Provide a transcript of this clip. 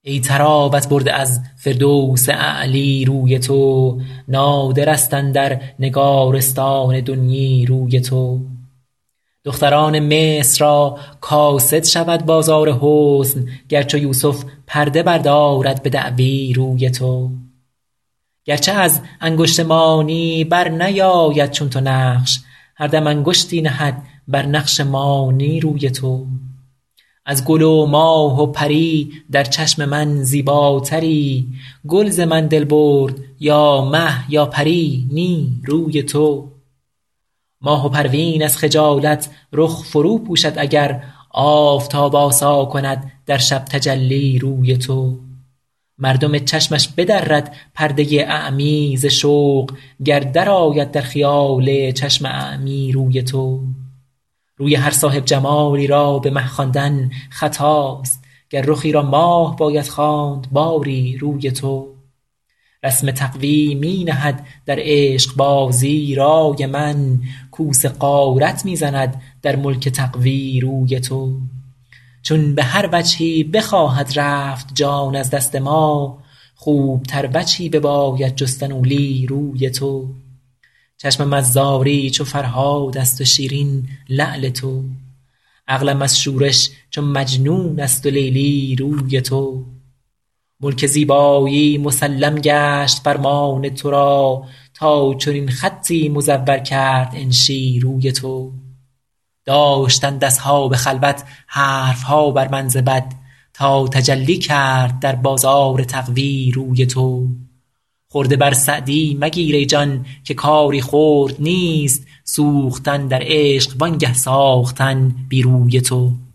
ای طراوت برده از فردوس اعلی روی تو، نادر است اندر نگارستان دنیی روی تو. دختران مصر را کاسد شود بازار حسن، گر چو یوسف پرده بردارد به دعوی روی تو. گرچه از انگشت مانی بر نیاید چون تو نقش، هر دم انگشتی نهد بر نقش مانی روی تو. از گل و ماه و پری در چشم من زیباتری، گل ز من دل برد یا مه یا پری نی روی تو. ماه و پروین از خجالت رخ فرو پوشد اگر آفتاب آسا کند در شب تجلی روی تو. مردم چشمش بدرد پرده اعمی ز شوق، گر درآید در خیال چشم اعمی روی تو. روی هر صاحب جمالی را به مه خواندن خطاست، گر رخی را ماه باید خواند باری روی تو. رسم تقویم می نهد در عشق بازی رای من، کوس غارت می زند در ملک تقوی روی تو. چون به هر وجهی بخواهد رفت جان از دست ما، خوبتر وجهی بباید جستن اولی روی تو. چشمم از زاری چو فرهاد است و شیرین لعل تو، عقلم از شورش چو مجنون است و لیلی روی تو. ملک زیبایی مسلم گشت فرمان تو را، تا چنین خطی مزور کرد انشی روی تو. داشتند اصحاب خلوت حرفها بر من ز بد، تا تجلی کرد در بازار تقوی روی تو. خرده بر سعدی مگیر ای جان که کاری خرد نیست، سوختن در عشق وانگه ساختن بی روی تو.